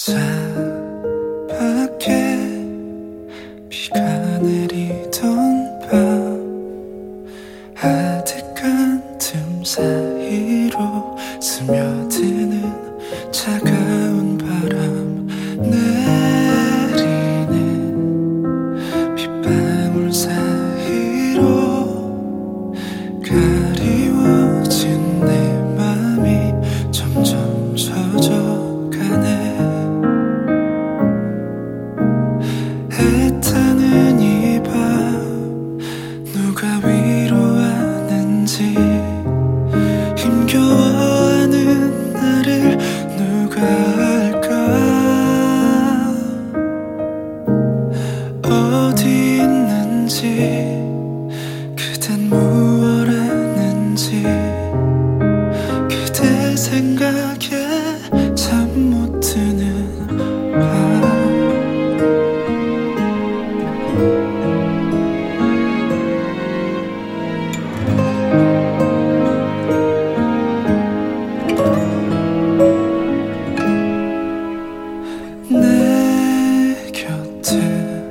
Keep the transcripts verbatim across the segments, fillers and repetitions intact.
차갑게 비가 내리던 밤 아득한 틈 사이로 스며드는 차가운 바람 내리는 빗방울 사이로 가리워진 내 맘이 점점 젖어가네. 애타는 이 밤 누가 위로하는지 힘겨워하는 나를 누가 알까. 어디 있는지 그댄 무얼 하는지 그대 생각에 잠 못 드는 밤. 내 곁을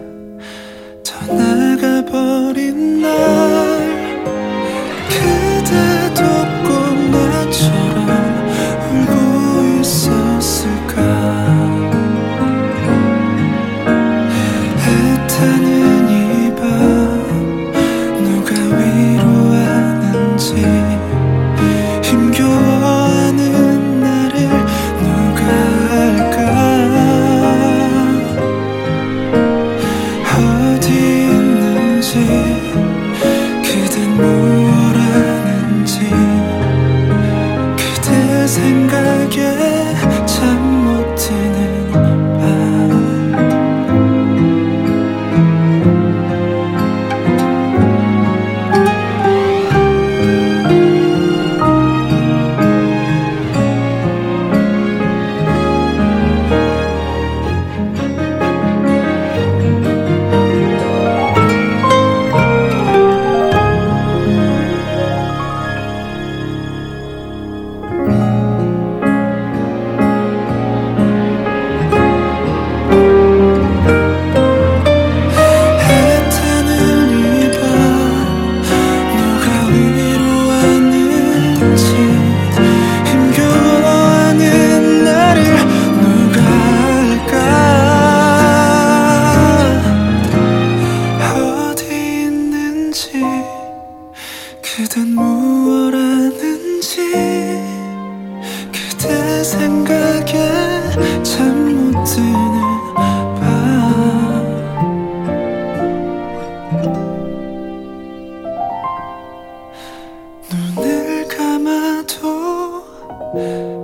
떠나가버린 날 그대도 꼭 나처럼 울고 있었을까. 애타는 이 밤 누가 위로하는지 힘겨워하는 나를 누가 알까. 어디 있는지 그댄 무얼 하는지 그대 생각에 잠 못 드는 밤. 그댄 무얼 하는지 그대 생각에 잠 못 드는 밤. 눈을 감아도